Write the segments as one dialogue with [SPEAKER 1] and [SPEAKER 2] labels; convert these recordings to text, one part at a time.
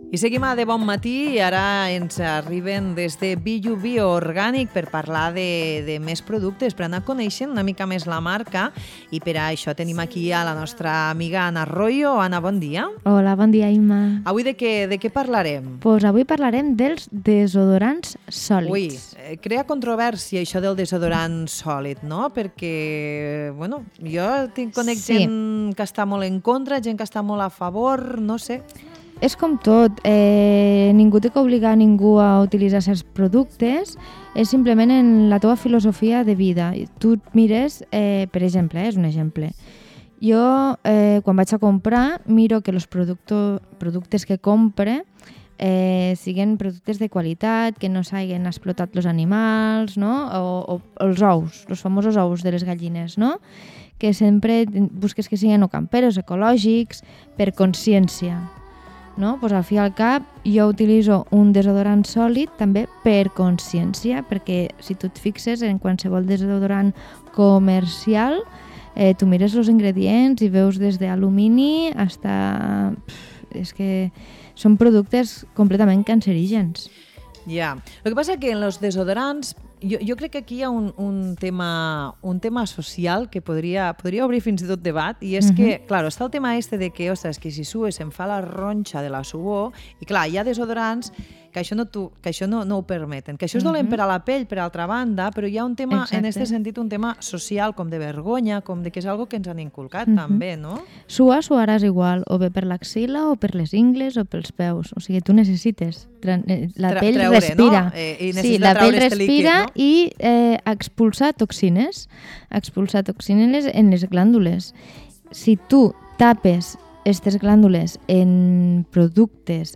[SPEAKER 1] I seguim a De Bon Matí i ara ens arriben des de B&B Orgànic per parlar de més productes, per anar coneixent una mica més la marca, i per això tenim aquí a la nostra amiga Anna Arroyo. Anna, bon dia.
[SPEAKER 2] Hola, bon dia, Imma.
[SPEAKER 1] Avui de què parlarem?
[SPEAKER 2] Pues avui parlarem dels desodorants sòlids.
[SPEAKER 1] Ui, crea controvèrsia això del desodorant sòlid, no? Perquè, bueno, jo conec gent que està molt en contra, gent que està molt a favor, no sé.
[SPEAKER 2] És com tot, ningú té que obligar ningú a utilitzar certs productes, és simplement en la teva filosofia de vida. Tu et mires, per exemple, és un exemple, jo quan vaig a comprar miro que els productes que compre siguin productes de qualitat, que no s'hagin explotat els animals, no? O els ous, els famosos ous de les gallines, no? Que sempre busques que siguin o camperos, ecològics, per consciència. No? Pues al fi i al cap jo utilitzo un desodorant sòlid també per consciència, perquè si tu et fixes en qualsevol desodorant comercial, tu mires els ingredients i veus des d'alumini fins... És que són productes completament cancerígens.
[SPEAKER 1] Ja. El que passa que en els desodorants jo crec que aquí hi ha un tema social que podria obrir fins i tot debat, i és que, clar, està el tema de que, ostres, que si sues em fa la ronxa de la suor, i clar, hi ha desodorants que això no ho permeten, que això és dolent per a la pell, per altra banda, però hi ha un tema, en aquest sentit, un tema social, com de vergonya, com de que és algo que ens han inculcat també, no?
[SPEAKER 2] Suaràs igual, o bé per l'axil·la, o per les ingles, o pels peus. O sigui, tu necessites... La pell respira.
[SPEAKER 1] No?
[SPEAKER 2] Sí, la pell respira i expulsa toxines. Expulsa toxines en les glàndules. Si tu tapes aquestes glàndules en productes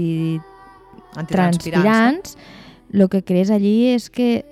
[SPEAKER 2] antitranspirants, el que crees allí és que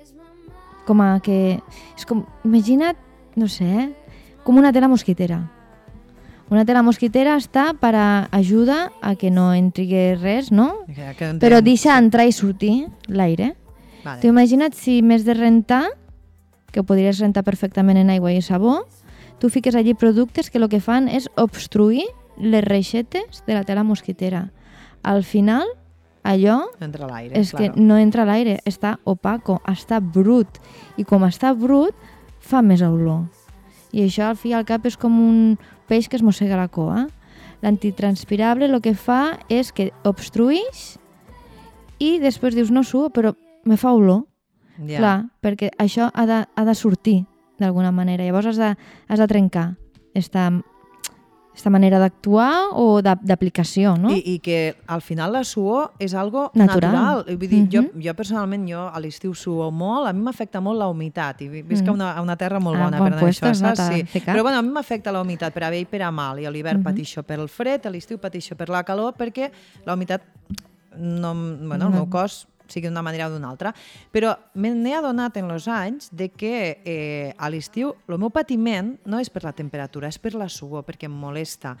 [SPEAKER 2] imagina't, no sé, com una tela mosquitera. Una tela mosquitera està per ajudar a que no entri res, no? Però deixa entrar i sortir l'aire. Vale. Tu imagina't si més de rentar, que ho podries rentar perfectament en aigua i sabó, tu fiques allí productes que el que fan és obstruir les reixetes de la tela mosquitera. Al final, allò és que no entra l'aire, està opaco, està brut. I com està brut, fa més olor. I això al fi i al cap és com un peix que es mossega la cua. L'antitranspirable el que fa és que obstruïx i després dius, no suo, però me fa olor. Yeah. Clar, perquè això ha de sortir d'alguna manera. Llavors has de trencar esta manera d'actuar o d'aplicació, no?
[SPEAKER 1] I que al final la suor és algo natural. Vull dir, jo personalment, a l'estiu suo molt, a mi m'afecta molt la humitat, i visc a una terra molt bona per anar això, saps? Sí. Però bueno, a mi m'afecta la humitat per a bé i per a mal, i a l'hivern patixo per el fred, a l'estiu patixo per la calor, perquè la humitat, el meu cos sigui d'una manera o d'una altra. Però m'he adonat en els anys de que a l'estiu el meu patiment no és per la temperatura, és per la suor, perquè em molesta.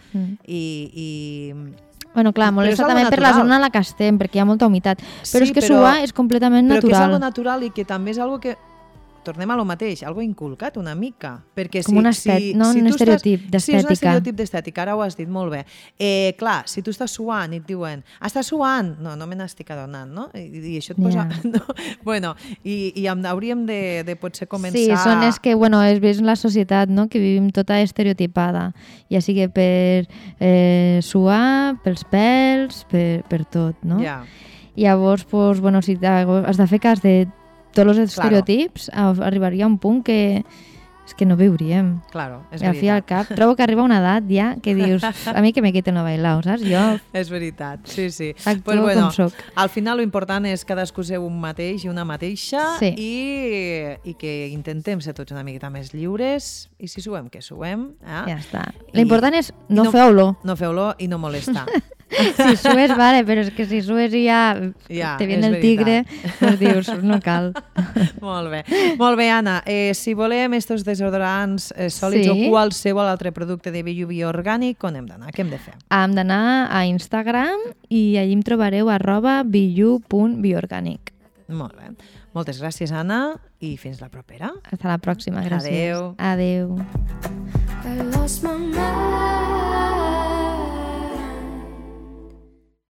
[SPEAKER 2] Bueno, clar, molesta també per la zona en la que estem, perquè hi ha molta humitat. Però és que suar és completament natural.
[SPEAKER 1] Però que és algo natural i que també és algo que... Tornem a lo mateix, algo inculcat una mica.
[SPEAKER 2] Com un estereotip d'estètica.
[SPEAKER 1] Sí, és un estereotip d'estètica, ara ho has dit molt bé. Clar, si tu estàs suant i et diuen, estàs suant? No me n'estic adonant, no? I això et posa... Bueno, i hauríem de potser començar...
[SPEAKER 2] Sí, és que, bueno, és la societat, no?, que vivim tota estereotipada, ja sigui per suar, pels pèls, per tot, no? Llavors, bueno, si has de fer cas de tots els estereotips, arribaria a un punt que és que no viuríem.
[SPEAKER 1] Claro, és veritat.
[SPEAKER 2] I al fi al cap, trobo que arriba una edat ja que dius, a mi que me quiten a bailar, saps?
[SPEAKER 1] És veritat, sí.
[SPEAKER 2] Actuo com soc.
[SPEAKER 1] Al final l'important és cadascú ser un mateix i una mateixa, i que intentem ser tots una miqueta més lliures, i si suem, que suem.
[SPEAKER 2] Ja està. L'important és no fer olor.
[SPEAKER 1] No fer olor i no molestar.
[SPEAKER 2] Si sues, vale, però és que si sues i ja te viene el tigre, doncs dius, no cal.
[SPEAKER 1] Molt bé, Anna. Si volem estos desodorants sòlids o qualsevol altre producte de B&B Orgànic, on hem d'anar? Què hem de fer?
[SPEAKER 2] Hem d'anar a Instagram i allí em trobareu @bu.biorganic.
[SPEAKER 1] Molt bé. Moltes gràcies, Anna, i fins la propera.
[SPEAKER 2] Fins la pròxima, gràcies.
[SPEAKER 1] Adéu.
[SPEAKER 2] Adéu.